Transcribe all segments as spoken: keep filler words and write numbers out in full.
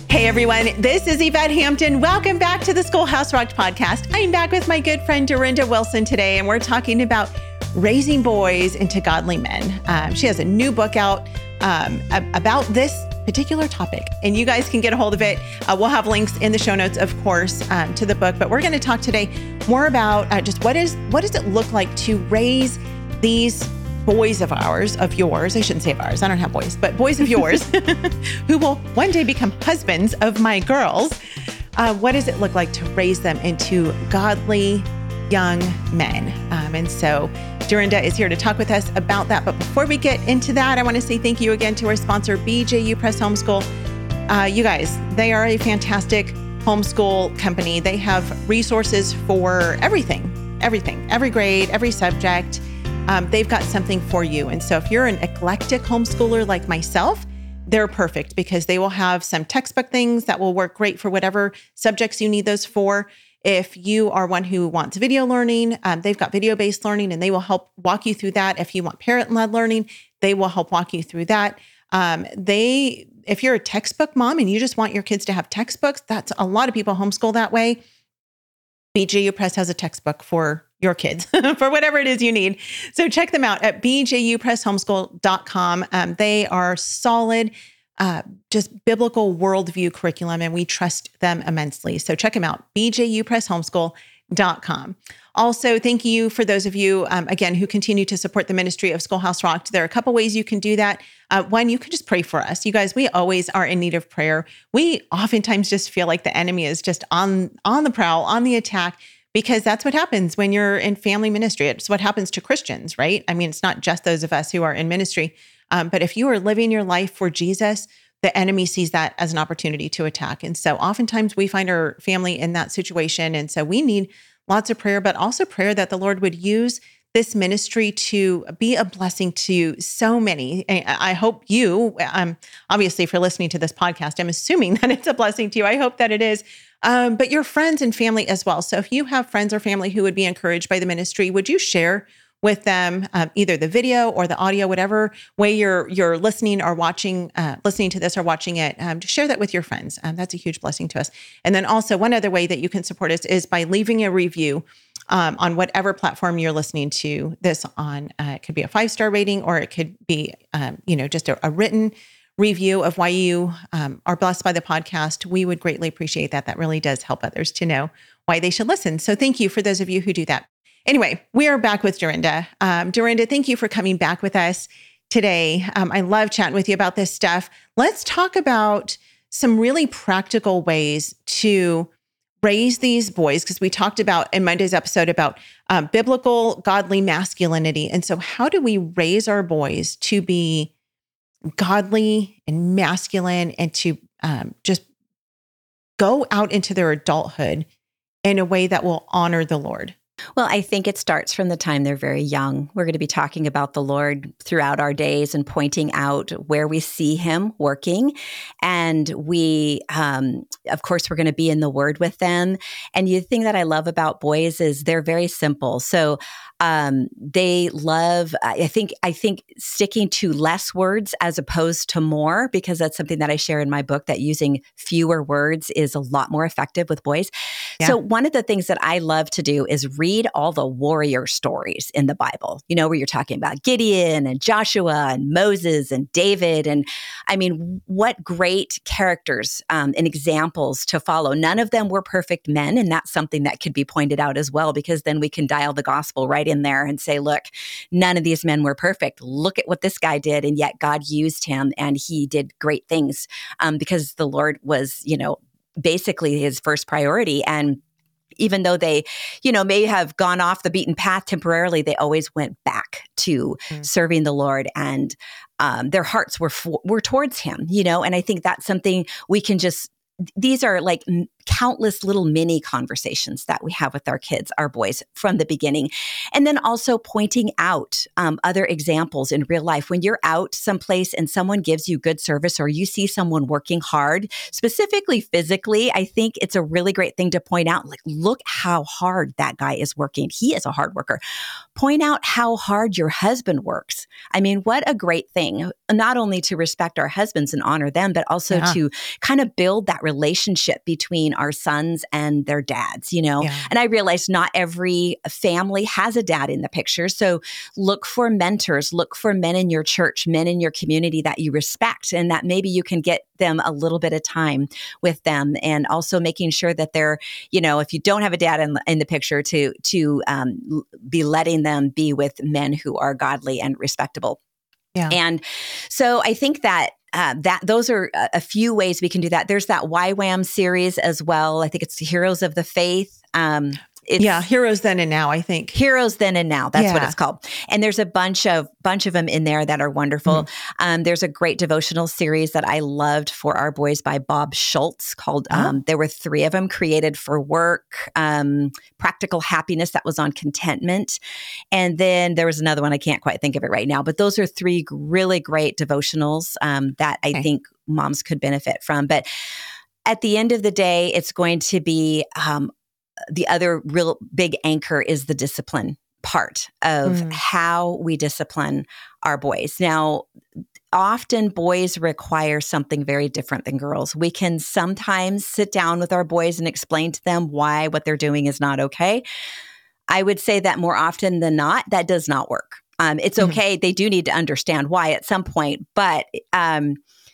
Hey everyone, this is Yvette Hampton. Welcome back to the Schoolhouse Rocked podcast. I'm back with my good friend Dorinda Wilson today, and we're talking about raising boys into godly men. Um, she has a new book out um, about this particular topic, and you guys can get a hold of it. Uh, we'll have links in the show notes, of course, um, to the book, but we're going to talk today more about uh, just what is what does it look like to raise these boys of ours, of yours, I shouldn't say of ours, I don't have boys, but boys of yours who will one day become husbands of my girls. Uh, what does it look like to raise them into godly young men? Um, and so Dorinda is here to talk with us about that. But before we get into that, I want to say thank you again to our sponsor, B J U Press Homeschool. Uh, you guys, they are a fantastic homeschool company. They have resources for everything, everything, every grade, every subject. Um, they've got something for you. And so if you're an eclectic homeschooler like myself, they're perfect because they will have some textbook things that will work great for whatever subjects you need those for. If you are one who wants video learning, um, they've got video-based learning and they will help walk you through that. If you want parent-led learning, they will help walk you through that. Um, they, if you're a textbook mom and you just want your kids to have textbooks, that's a lot of people homeschool that way. B J U Press has a textbook for your kids for whatever it is you need. So check them out at b j u press homeschool dot com. Um, they are solid, uh, just biblical worldview curriculum, and we trust them immensely. So check them out, b j u press homeschool dot com. Also, thank you for those of you, um, again, who continue to support the ministry of Schoolhouse Rocked. There are a couple ways you can do that. Uh, one, you can just pray for us. You guys, we always are in need of prayer. We oftentimes just feel like the enemy is just on, on the prowl, on the attack, because that's what happens when you're in family ministry. It's what happens to Christians, right? I mean, it's not just those of us who are in ministry, um, but if you are living your life for Jesus, the enemy sees that as an opportunity to attack. And so oftentimes we find our family in that situation. And so we need lots of prayer, but also prayer that the Lord would use this ministry to be a blessing to so many. I hope you, um, obviously, if you're listening to this podcast, I'm assuming that it's a blessing to you. I hope that it is. Um, but your friends and family as well. So if you have friends or family who would be encouraged by the ministry, would you share with them um, either the video or the audio, whatever way you're you're listening or watching, uh, listening to this or watching it, um, just share that with your friends. Um, that's a huge blessing to us. And then also one other way that you can support us is by leaving a review um, on whatever platform you're listening to this on. Uh, it could be a five-star rating, or it could be, um, you know, just a, a written review of why you um, are blessed by the podcast. We would greatly appreciate that. That really does help others to know why they should listen. So thank you for those of you who do that. Anyway, we are back with Dorinda. Um, Dorinda, thank you for coming back with us today. Um, I love chatting with you about this stuff. Let's talk about some really practical ways to raise these boys, because we talked about in Monday's episode about um, biblical, godly masculinity. And so how do we raise our boys to be godly and masculine and to um, just go out into their adulthood in a way that will honor the Lord? Well, I think it starts from the time they're very young. We're going to be talking about the Lord throughout our days and pointing out where we see him working. And we, um, of course, we're going to be in the Word with them. And the thing that I love about boys is they're very simple. So um, they love, I think, I think sticking to less words as opposed to more, because that's something that I share in my book, that using fewer words is a lot more effective with boys. Yeah. So one of the things that I love to do is read all the warrior stories in the Bible, you know, where you're talking about Gideon and Joshua and Moses and David. And I mean, what great characters um, and examples to follow. None of them were perfect men. And that's something that could be pointed out as well, because then we can dial the gospel right in there and say, look, none of these men were perfect. Look at what this guy did. And yet God used him and he did great things um, because the Lord was, you know, basically his first priority. And even though they, you know, may have gone off the beaten path temporarily, they always went back to mm. serving the Lord, and um, their hearts were for, were towards him, you know. And I think that's something we can just, these are like countless little mini conversations that we have with our kids, our boys, from the beginning. And then also pointing out um, other examples in real life. When you're out someplace and someone gives you good service, or you see someone working hard, specifically physically, I think it's a really great thing to point out, like, look how hard that guy is working. He is a hard worker. Point out how hard your husband works. I mean, what a great thing, not only to respect our husbands and honor them, but also yeah. to kind of build that relationship between our sons and their dads, you know? Yeah. And I realize not every family has a dad in the picture. So look for mentors, look for men in your church, men in your community that you respect, and that maybe you can get them a little bit of time with them. And also making sure that they're, you know, if you don't have a dad in, in the picture, to, to um, be letting them be with men who are godly and respectable. Yeah. And so I think that Uh, that those are a, a few ways we can do that. There's that Y WAM series as well. I think it's Heroes of the Faith. Um, it's yeah, Heroes Then and Now, I think. Heroes Then and Now. That's yeah. what it's called. And there's a bunch of bunch of them in there that are wonderful. Mm-hmm. Um, there's a great devotional series that I loved for our boys by Bob Schultz called, oh. um, there were three of them, Created for Work, um, Practical Happiness, that was on contentment. And then there was another one, I can't quite think of it right now, but those are three really great devotionals um, that I okay. think moms could benefit from. But at the end of the day, it's going to be um, the other real big anchor is the discipline part of mm. how we discipline our boys. Now, often boys require something very different than girls. We can sometimes sit down with our boys and explain to them why what they're doing is not okay. I would say that more often than not, that does not work. Um, it's okay. Mm-hmm. They do need to understand why at some point, but um,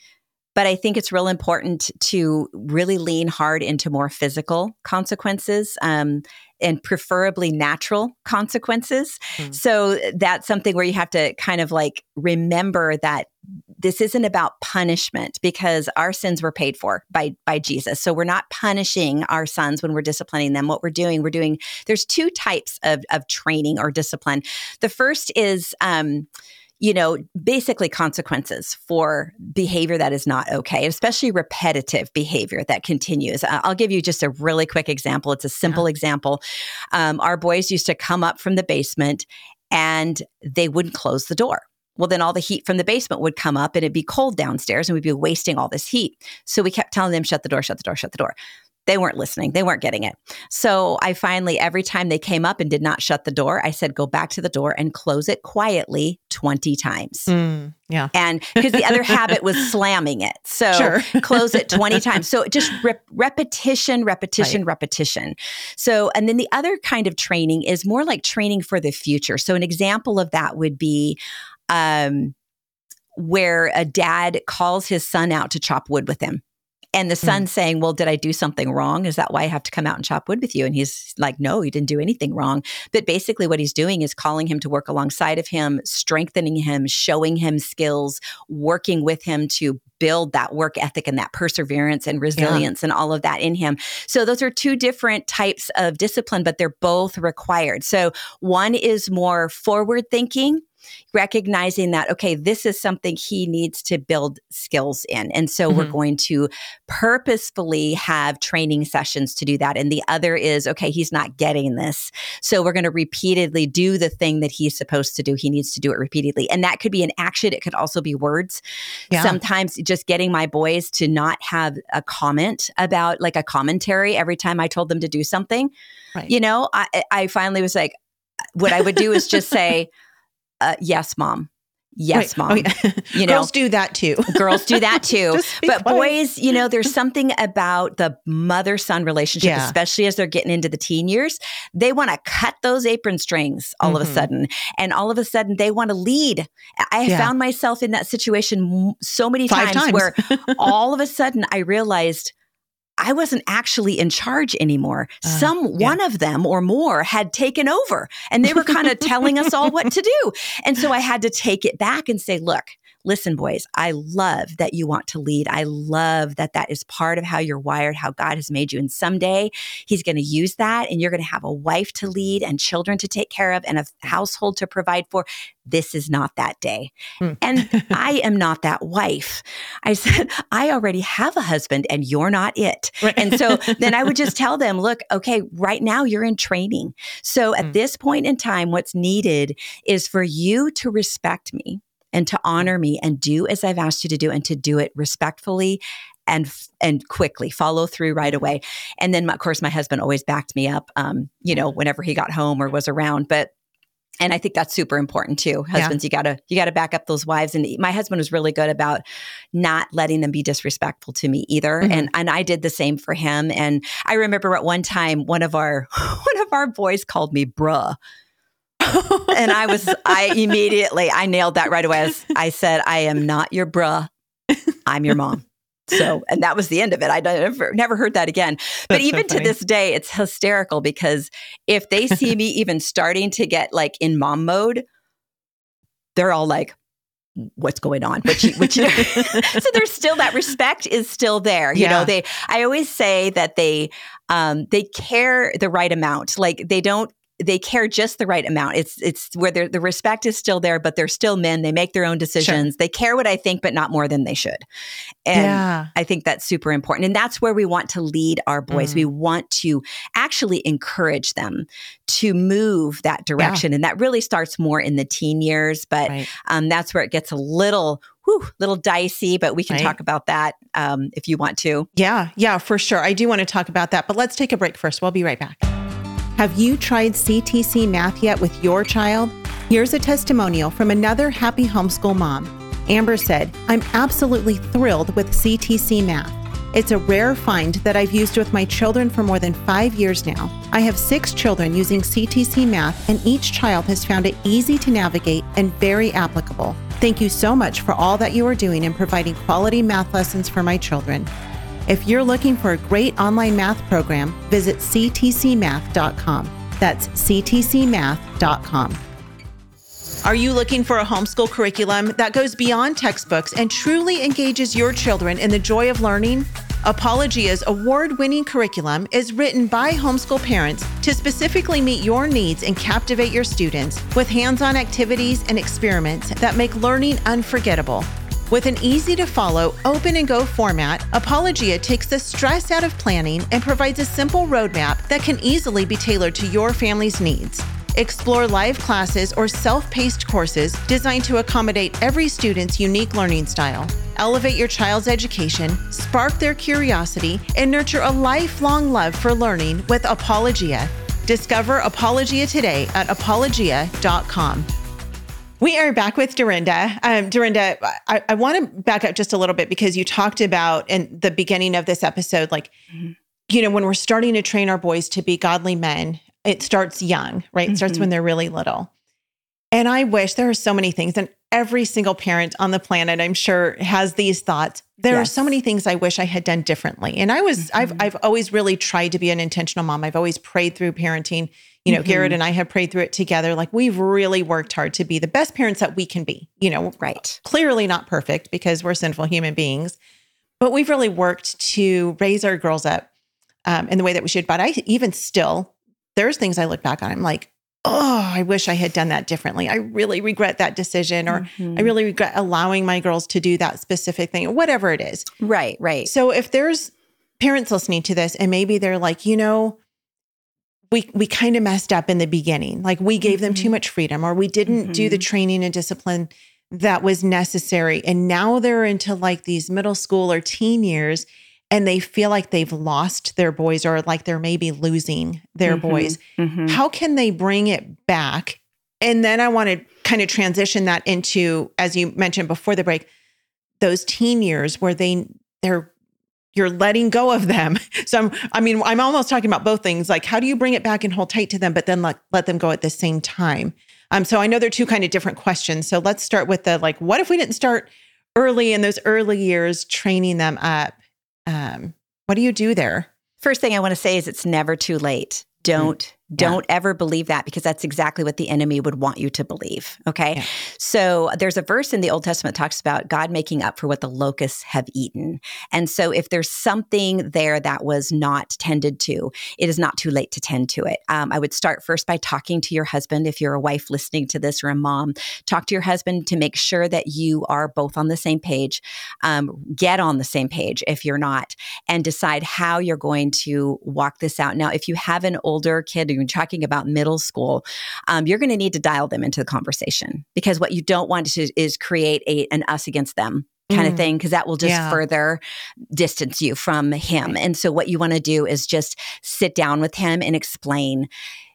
But I think it's real important to really lean hard into more physical consequences um, and preferably natural consequences. Mm. So that's something where you have to kind of like remember that this isn't about punishment, because our sins were paid for by by Jesus. So we're not punishing our sons when we're disciplining them. What we're doing, we're doing, there's two types of, of training or discipline. The first is, um, you know, basically consequences for behavior that is not okay, especially repetitive behavior that continues. Uh, I'll give you just a really quick example. It's a simple yeah. example. Um, our boys used to come up from the basement and they wouldn't close the door. Well, then all the heat from the basement would come up and it'd be cold downstairs and we'd be wasting all this heat. So we kept telling them, shut the door, shut the door, shut the door. They weren't listening. They weren't getting it. So I finally, every time they came up and did not shut the door, I said, go back to the door and close it quietly twenty times. Mm, yeah. And because the other habit was slamming it. So sure. close it twenty times. So just rep- repetition, repetition, right. repetition. So, and then the other kind of training is more like training for the future. So an example of that would be, um, where a dad calls his son out to chop wood with him. And the son mm. saying, well, did I do something wrong? Is that why I have to come out and chop wood with you? And he's like, no, you didn't do anything wrong. But basically what he's doing is calling him to work alongside of him, strengthening him, showing him skills, working with him to build that work ethic and that perseverance and resilience yeah. and all of that in him. So those are two different types of discipline, but they're both required. So one is more forward thinking, recognizing that, okay, this is something he needs to build skills in. And so mm-hmm. we're going to purposefully have training sessions to do that. And the other is, okay, he's not getting this. So we're going to repeatedly do the thing that he's supposed to do. He needs to do it repeatedly. And that could be an action. It could also be words. Yeah. Sometimes just getting my boys to not have a comment about, like a commentary every time I told them to do something. Right. You know, I, I finally was like, what I would do is just say, Uh, yes, mom. Yes, Wait, mom. Okay. You know, girls do that too. Girls do that too. But funny. Boys, you know, there's something about the mother-son relationship, yeah. especially as they're getting into the teen years. They want to cut those apron strings all mm-hmm. of a sudden. And all of a sudden they want to lead. I yeah. found myself in that situation so many times, times where all of a sudden I realized I wasn't actually in charge anymore. Uh, Some yeah. one of them or more had taken over and they were kind of telling us all what to do. And so I had to take it back and say, look, listen, boys, I love that you want to lead. I love that that is part of how you're wired, how God has made you. And someday he's going to use that and you're going to have a wife to lead and children to take care of and a household to provide for. This is not that day. Mm. And I am not that wife. I said, I already have a husband and you're not it. Right. And so then I would just tell them, look, okay, right now you're in training. So at mm. this point in time, what's needed is for you to respect me and to honor me and do as I've asked you to do and to do it respectfully and and quickly, follow through right away. And then, of course, my husband always backed me up, um, you know, whenever he got home or was around. But And I think that's super important too. Husbands, yeah. you gotta, you gotta back up those wives. And my husband was really good about not letting them be disrespectful to me either. Mm-hmm. And, and I did the same for him. And I remember at one time, one of our, one of our boys called me bruh. And I was, I immediately, I nailed that right away. I, was, I said, I am not your bruh. I'm your mom. So, and that was the end of it. I never, never heard that again. But That's even so to this day, it's hysterical because if they see me even starting to get like in mom mode, they're all like, what's going on? Which, which, you know, so there's still that respect is still there. You yeah. know, they, I always say that they, um, they care the right amount. Like they don't, they care just the right amount. It's it's where the respect is still there, but they're still men. They make their own decisions. Sure. They care what I think, but not more than they should. And yeah. I think that's super important. And that's where we want to lead our boys. Mm. We want to actually encourage them to move that direction. Yeah. And that really starts more in the teen years, but right. um, that's where it gets a little Whew, little dicey, but we can right. talk about that um, if you want to. Yeah, yeah, for sure. I do want to talk about that, but let's take a break first. We'll be right back. Have you tried C T C Math yet with your child? Here's a testimonial from another happy homeschool mom. Amber said, I'm absolutely thrilled with C T C Math. It's a rare find that I've used with my children for more than five years now. I have six children using C T C Math, and each child has found it easy to navigate and very applicable. Thank you so much for all that you are doing in providing quality math lessons for my children. If you're looking for a great online math program, visit c t c math dot com. That's c t c math dot com. Are you looking for a homeschool curriculum that goes beyond textbooks and truly engages your children in the joy of learning? Apologia's award-winning curriculum is written by homeschool parents to specifically meet your needs and captivate your students with hands-on activities and experiments that make learning unforgettable. With an easy-to-follow, open-and-go format, Apologia takes the stress out of planning and provides a simple roadmap that can easily be tailored to your family's needs. Explore live classes or self-paced courses designed to accommodate every student's unique learning style. Elevate your child's education, spark their curiosity, and nurture a lifelong love for learning with Apologia. Discover Apologia today at apologia dot com. We are back with Dorinda. Um, Dorinda, I, I want to back up just a little bit because you talked about in the beginning of this episode, like, mm-hmm. you know, when we're starting to train our boys to be godly men, it starts young, right? It mm-hmm. starts when they're really little. And I wish there are so many things, and every single parent on the planet, I'm sure, has these thoughts. There yes. are so many things I wish I had done differently. And I was, mm-hmm. I've, I've always really tried to be an intentional mom. I've always prayed through parenting. You know, mm-hmm. Garrett and I have prayed through it together. Like we've really worked hard to be the best parents that we can be, you know, right. Clearly not perfect because we're sinful human beings, but we've really worked to raise our girls up um, in the way that we should. But I even still, there's things I look back on. I'm like, oh, I wish I had done that differently. I really regret that decision, or mm-hmm. I really regret allowing my girls to do that specific thing, or whatever it is. Right, right. So if there's parents listening to this and maybe they're like, you know, we we kind of messed up in the beginning. Like we gave mm-hmm. them too much freedom, or we didn't mm-hmm. do the training and discipline that was necessary. And now they're into like these middle school or teen years, and they feel like they've lost their boys, or like they're maybe losing their mm-hmm. boys. Mm-hmm. How can they bring it back? And then I want to kind of transition that into, as you mentioned before the break, those teen years where they they're you're letting go of them. So I'm, I mean, I'm almost talking about both things. Like, how do you bring it back and hold tight to them, but then like let them go at the same time? Um, so I know they're two kind of different questions. So let's start with the, like, what if we didn't start early in those early years, training them up? Um, what do you do there? First thing I want to say is it's never too late. Don't mm. Don't yeah. ever believe that, because that's exactly what the enemy would want you to believe. Okay. Yeah. So there's a verse in the Old Testament that talks about God making up for what the locusts have eaten. And so if there's something there that was not tended to, it is not too late to tend to it. Um, I would start first by talking to your husband. If you're a wife listening to this, or a mom, talk to your husband to make sure that you are both on the same page. Um, get on the same page if you're not, and decide how you're going to walk this out. Now, if you have an older kid, you're talking about middle school, um, you're going to need to dial them into the conversation, because what you don't want to is create a, an us against them kind mm. of thing, because that will just yeah. further distance you from him. Right. And so what you want to do is just sit down with him and explain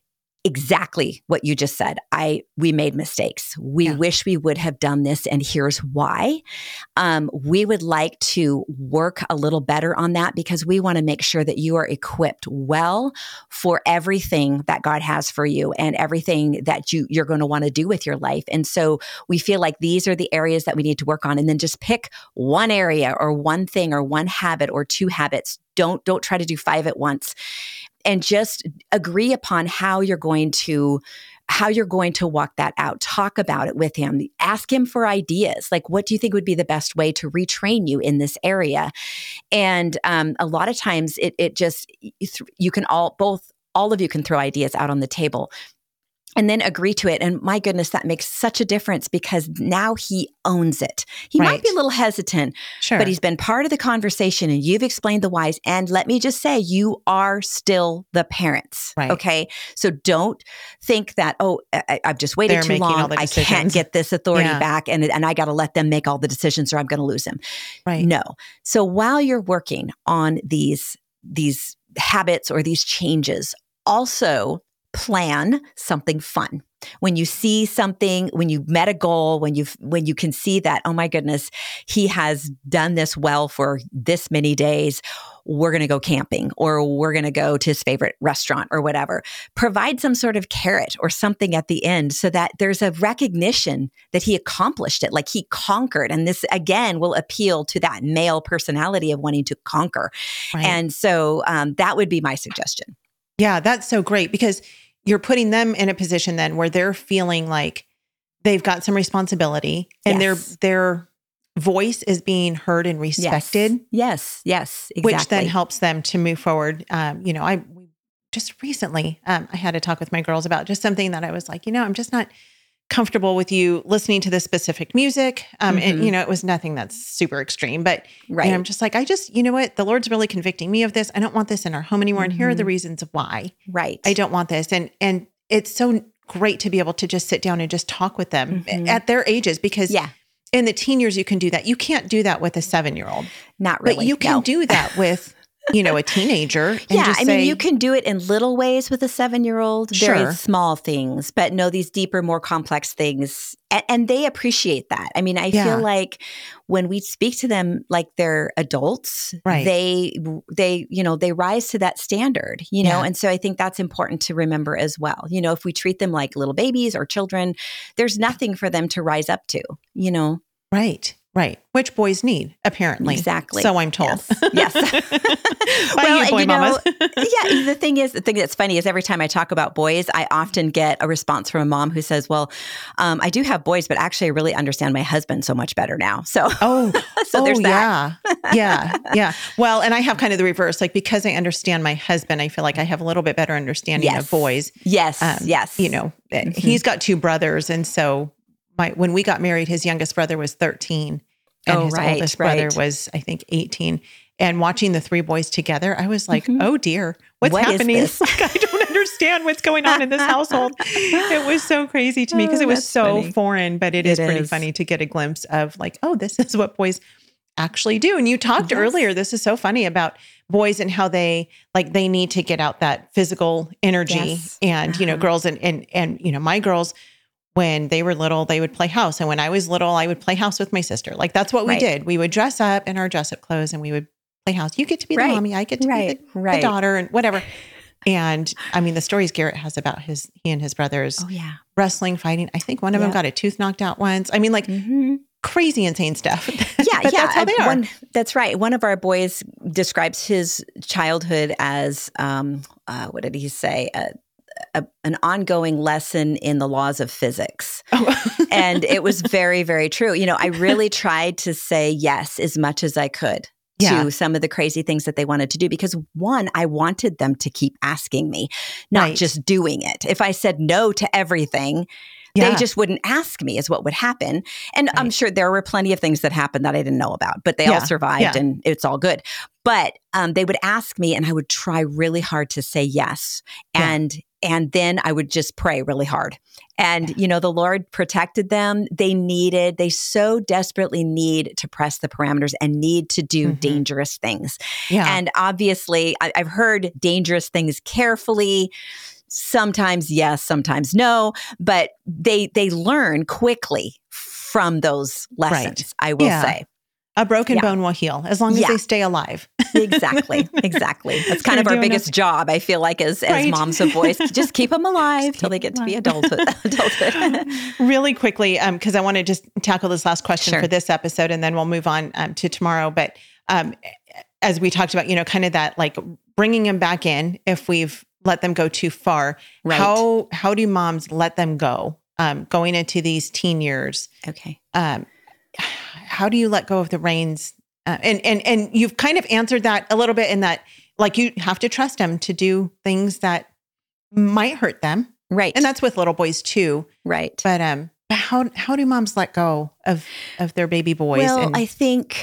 exactly what you just said. I, we made mistakes. We yeah. wish we would have done this, and here's why. Um, we would like to work a little better on that, because we want to make sure that you are equipped well for everything that God has for you and everything that you, you're going to want to do with your life. And so we feel like these are the areas that we need to work on, and then just pick one area or one thing or one habit or two habits. Don't, don't try to do five at once. And just agree upon how you're going to how you're going to walk that out. Talk about it with him. Ask him for ideas. Like, what do you think would be the best way to retrain you in this area? And um, a lot of times, it it just you can all both all of you can throw ideas out on the table. And then agree to it. And my goodness, that makes such a difference, because now he owns it. He right. might be a little hesitant, sure. but he's been part of the conversation, and you've explained the whys. And let me just say, you are still the parents. Right. Okay. So don't think that, oh, I, I've just waited They're too long. I can't get this authority yeah. back, and, and I got to let them make all the decisions, or I'm going to lose him. Right. No. So while you're working on these, these habits or these changes, also plan something fun. When you see something, when you met a goal, when you when you can see that, oh my goodness, he has done this well for this many days, we're going to go camping, or we're going to go to his favorite restaurant, or whatever. Provide some sort of carrot or something at the end, so that there's a recognition that he accomplished it, like he conquered. And this, again, will appeal to that male personality of wanting to conquer. Right. And so um, that would be my suggestion. Yeah, that's so great, because you're putting them in a position then where they're feeling like they've got some responsibility, and yes. their their voice is being heard and respected. Yes, yes, yes, exactly. Which then helps them to move forward. Um, you know, I just recently um, I had a talk with my girls about just something that I was like, you know, I'm just not comfortable with you listening to this specific music. Um, mm-hmm. And, you know, it was nothing that's super extreme, but right. and I'm just like, I just, you know what, the Lord's really convicting me of this. I don't want this in our home anymore. Mm-hmm. And here are the reasons why. Right. I don't want this. And, and it's so great to be able to just sit down and just talk with them mm-hmm. at their ages, because yeah. in the teen years, you can do that. You can't do that with a seven-year-old. Not really. But you can no. do that with, you know, a teenager. And yeah. just I say, mean, you can do it in little ways with a seven-year-old, sure. very small things, but no, these deeper, more complex things. And, and they appreciate that. I mean, I yeah. feel like when we speak to them like they're adults, right. they, they, you know, they rise to that standard, you know? Yeah. And so I think that's important to remember as well. You know, if we treat them like little babies or children, there's nothing for them to rise up to, you know? Right. Right. Which boys need, apparently. Exactly. So I'm told. Yes. yes. By well, you, boy you know, mamas. yeah. The thing is, the thing that's funny is every time I talk about boys, I often get a response from a mom who says, well, um, I do have boys, but actually I really understand my husband so much better now. So, oh, so oh, there's that. Yeah. yeah. Yeah. Well, and I have kind of the reverse, like, because I understand my husband, I feel like I have a little bit better understanding yes. of boys. Yes. Um, yes. You know, mm-hmm. he's got two brothers. And so my, when we got married, his youngest brother was thirteen. And oh, his right, oldest brother right. was, I think, eighteen. And watching the three boys together, I was like, mm-hmm. oh dear, what's what happening? Is this? Like, I don't understand what's going on in this household. It was so crazy to me, because oh, it was so funny. foreign, but it, it is, is pretty funny to get a glimpse of like, oh, this is what boys actually do. And you talked yes. earlier, this is so funny, about boys and how they, like, they need to get out that physical energy. Yes. And, uh-huh. you know, girls and, and, and, you know, my girls, when they were little, they would play house. And when I was little, I would play house with my sister. Like, that's what we right. did. We would dress up in our dress up clothes and we would play house. You get to be the right. mommy. I get to right. be the, right. the daughter, and whatever. And I mean, the stories Garrett has about his, he and his brothers oh, yeah. wrestling, fighting. I think one of yeah. them got a tooth knocked out once. I mean, like mm-hmm. crazy, insane stuff. Yeah. But yeah. that's how they are. One, that's right. One of our boys describes his childhood as, um, uh, what did he say? Uh, a, an ongoing lesson in the laws of physics. Oh. And it was very, very true. You know, I really tried to say yes as much as I could Yeah. to some of the crazy things that they wanted to do because one, I wanted them to keep asking me, not Right. just doing it. If I said no to everything, Yeah. they just wouldn't ask me is what would happen. And I'm Right. sure there were plenty of things that happened that I didn't know about, but they all Yeah. survived Yeah. and it's all good. But um, they would ask me and I would try really hard to say yes. Yeah. And and then I would just pray really hard. And, Yeah. you know, the Lord protected them. They needed, they so desperately need to press the parameters and need to do Mhm. dangerous things. Yeah. And obviously, I, I've heard dangerous things carefully. Sometimes yes, sometimes no, but they they learn quickly from those lessons, Right. I will Yeah. say. A broken Yeah. bone will heal as long as Yeah. they stay alive. Exactly. Exactly. That's kind You're of our doing biggest okay. job, I feel like, as, as Right. moms of boys. Just keep them alive Just till keep they get to be them adulthood. adulthood. Really quickly, um, because I want to just tackle this last question Sure. for this episode, and then we'll move on um, to tomorrow. But um, as we talked about, you know, kind of that like bringing them back in if we've let them go too far. Right. How how do moms let them go um, going into these teen years? Okay. Um, how do you let go of the reins? Uh, and and and you've kind of answered that a little bit in that, like, you have to trust them to do things that might hurt them, Right. and that's with little boys too. right. But um, how how do moms let go of of their baby boys? Well, and, I think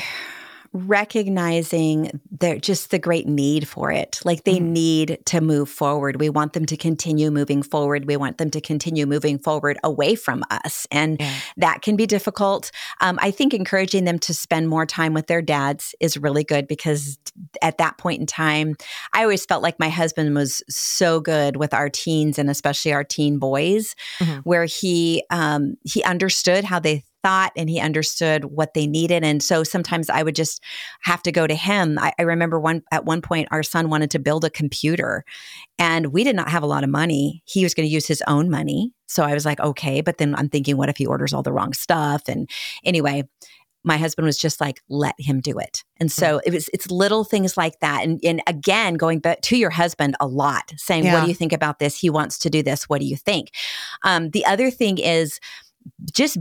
recognizing their just the great need for it. Like they Mhm. need to move forward. We want them to continue moving forward. We want them to continue moving forward away from us. And Yeah. that can be difficult. Um, I think encouraging them to spend more time with their dads is really good because at that point in time, I always felt like my husband was so good with our teens and especially our teen boys, Mhm. where he um, he understood how they thought and he understood what they needed. And so sometimes I would just have to go to him. I, I remember one at one point, our son wanted to build a computer and we did not have a lot of money. He was going to use his own money. So I was like, okay. But then I'm thinking, what if he orders all the wrong stuff? And anyway, my husband was just like, let him do it. And so it was, it's little things like that. And, and again, going back to your husband a lot, saying, Yeah. what do you think about this? He wants to do this. What do you think? Um, the other thing is just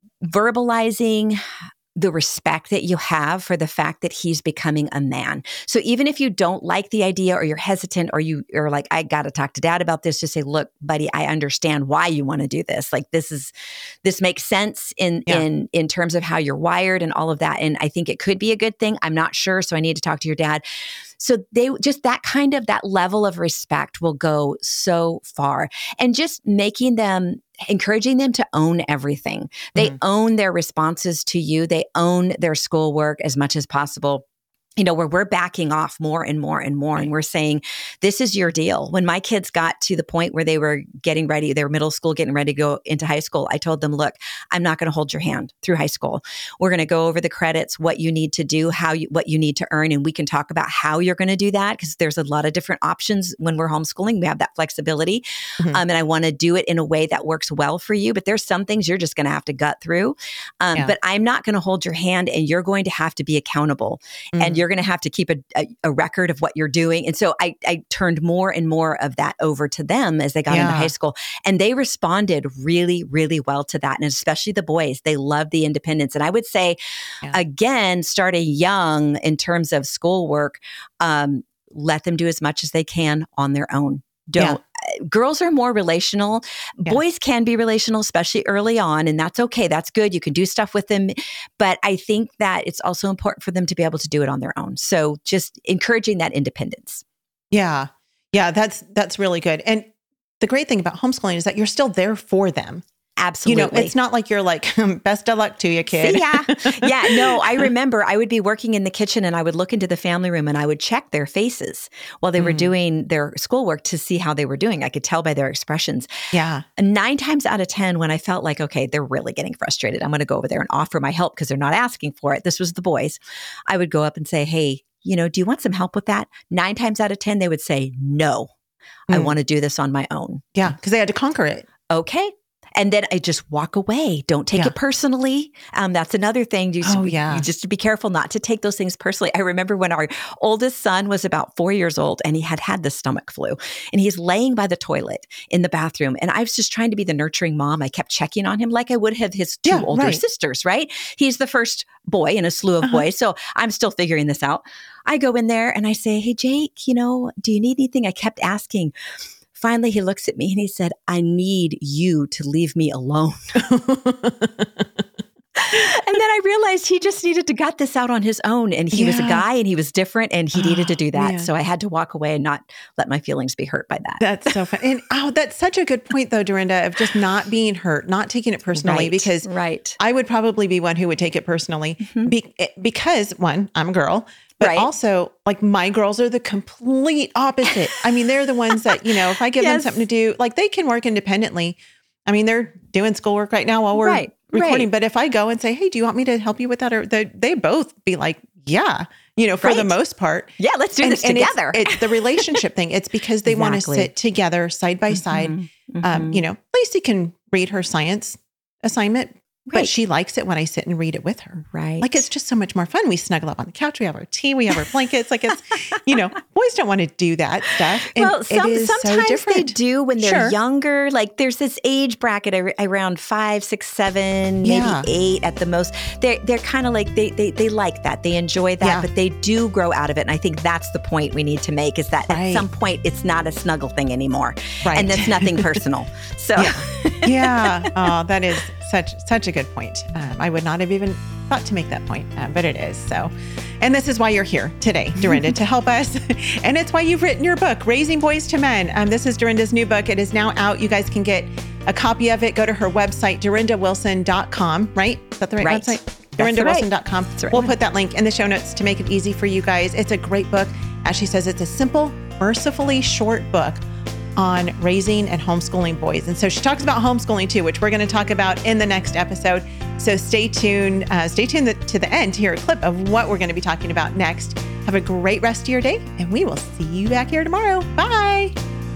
verbalizing the respect that you have for the fact that he's becoming a man. So even if you don't like the idea or you're hesitant or you are like, I got to talk to dad about this, just say, look, buddy, I understand why you want to do this. Like this is, this makes sense in, Yeah. in, in terms of how you're wired and all of that. And I think it could be a good thing. I'm not sure. So I need to talk to your dad. So they just that kind of that level of respect will go so far. And just making them, encouraging them to own everything. They Mhm. own their responses to you. They own their schoolwork as much as possible. You know, where we're backing off more and more and more. And we're saying, this is your deal. When my kids got to the point where they were getting ready, they were middle school, getting ready to go into high school, I told them, look, I'm not going to hold your hand through high school. We're going to go over the credits, what you need to do, how you, what you need to earn. And we can talk about how you're going to do that because there's a lot of different options when we're homeschooling. We have that flexibility. Mhm. Um, and I want to do it in a way that works well for you. But there's some things you're just going to have to gut through. Um, Yeah. But I'm not going to hold your hand and you're going to have to be accountable. Mhm. And you're going to have to keep a, a, a record of what you're doing. And so I, I turned more and more of that over to them as they got into Yeah. high school. And they responded really, really well to that. And especially the boys, they loved the independence. And I would say, Yeah. again, starting young in terms of schoolwork, um, let them do as much as they can on their own. Don't. Girls are more relational. Yeah. Boys can be relational, especially early on, and that's okay. That's good. You can do stuff with them. But I think that it's also important for them to be able to do it on their own. So just encouraging that independence. Yeah. Yeah. That's, that's really good. And the great thing about homeschooling is that you're still there for them. Absolutely. You know, it's not like you're like, best of luck to you, kid. See, yeah. Yeah. No, I remember I would be working in the kitchen and I would look into the family room and I would check their faces while they were Mm. doing their schoolwork to see how they were doing. I could tell by their expressions. Yeah. Nine times out of ten, when I felt like, okay, they're really getting frustrated, I'm going to go over there and offer my help because they're not asking for it. This was the boys. I would go up and say, hey, you know, do you want some help with that? Nine times out of ten, they would say, no, I Mm. want to do this on my own. Yeah. Because they had to conquer it. Okay. And then I just walk away. Don't take Yeah. it personally. Um, that's another thing. You, Oh, yeah. you just to be careful not to take those things personally. I remember when our oldest son was about four years old and he had had the stomach flu and he's laying by the toilet in the bathroom. And I was just trying to be the nurturing mom. I kept checking on him like I would have his two Yeah, older right. sisters, right? He's the first boy in a slew of Uh-huh. boys. So I'm still figuring this out. I go in there and I say, hey, Jake, you know, do you need anything? I kept asking. Finally, he looks at me and he said, I need you to leave me alone. And then I realized he just needed to gut this out on his own. And he was a Yeah. guy and he was different and he needed to do that. man. So I had to walk away and not let my feelings be hurt by that. That's so fun. And oh, that's such a good point though, Dorinda, of just not being hurt, not taking it personally, Right, because right. I would probably be one who would take it personally be, because one, I'm a girl, but Right. also like my girls are the complete opposite. I mean, they're the ones that, you know, if I give them Yes. something to do, like they can work independently. I mean, they're doing schoolwork right now while we're Right, recording. right. But if I go and say, hey, do you want me to help you with that? Or they, they both be like, yeah, you know, for the Right. most part. Yeah, let's do And- this and it's- together. It's, the relationship thing. It's because they want to Exactly. sit together side by side. Mhm, Um, mhm. you know, Lacey can read her science assignment, but Right. she likes it when I sit and read it with her. Right. Like it's just so much more fun. We snuggle up on the couch. We have our tea. We have our blankets. Like it's, you know, boys don't want to do that stuff. And well, some, it is so sometimes they different. do when they're Sure. younger. Like there's this age bracket ar- around five, six, seven, Yeah. maybe eight at the most. They're they're kind of like they they they like that. They enjoy that, Yeah. but they do grow out of it. And I think that's the point we need to make is that Right. at some point it's not a snuggle thing anymore, Right. and that's nothing personal. So Yeah. Oh, that is such such a good point. Um, I would not have even thought to make that point, uh, but it is. So, and this is why you're here today, Dorinda, to help us. And it's why you've written your book, Raising Boys to Men. Um, this is Dorinda's new book. It is now out. You guys can get a copy of it. Go to her website, dorinda wilson dot com, right? Is that the right, Right. website? That's dorinda wilson right. dot com. That's the right We'll one. put that link in the show notes to make it easy for you guys. It's a great book. As she says, it's a simple, mercifully short book on raising and homeschooling boys. And so she talks about homeschooling too, which we're going to talk about in the next episode. So stay tuned, uh, stay tuned to the end to hear a clip of what we're going to be talking about next. Have a great rest of your day, and we will see you back here tomorrow. Bye.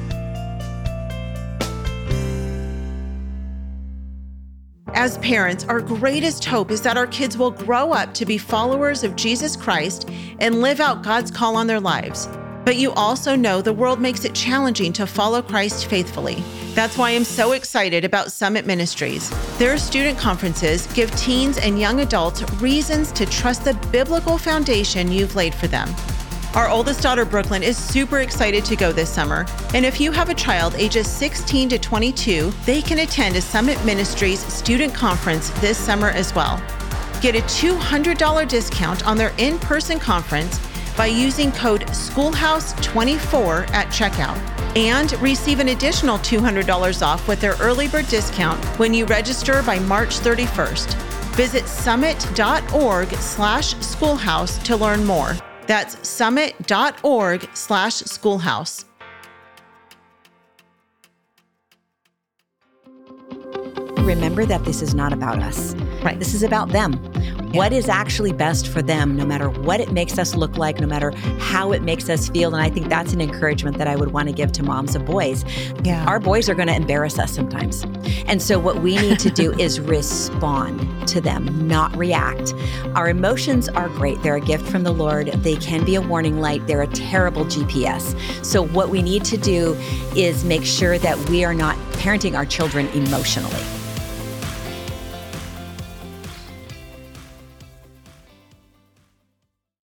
As parents, our greatest hope is that our kids will grow up to be followers of Jesus Christ and live out God's call on their lives. But you also know the world makes it challenging to follow Christ faithfully. That's why I'm so excited about Summit Ministries. Their student conferences give teens and young adults reasons to trust the biblical foundation you've laid for them. Our oldest daughter, Brooklyn, is super excited to go this summer. And if you have a child ages sixteen to twenty-two, they can attend a Summit Ministries student conference this summer as well. Get a two hundred dollars discount on their in-person conference by using code schoolhouse twenty-four at checkout, and receive an additional two hundred dollars off with their early bird discount when you register by March thirty-first. Visit summit.org slash schoolhouse to learn more. That's summit.org slash schoolhouse. remember that this is not about us. Right. This is about them. What is actually best for them, no matter what it makes us look like, no matter how it makes us feel. And I think that's an encouragement that I would want to give to moms of boys. Yeah. Our boys are going to embarrass us sometimes. And so what we need to do is respond to them, not react. Our emotions are great. They're a gift from the Lord. They can be a warning light. They're a terrible G P S. So what we need to do is make sure that we are not parenting our children emotionally.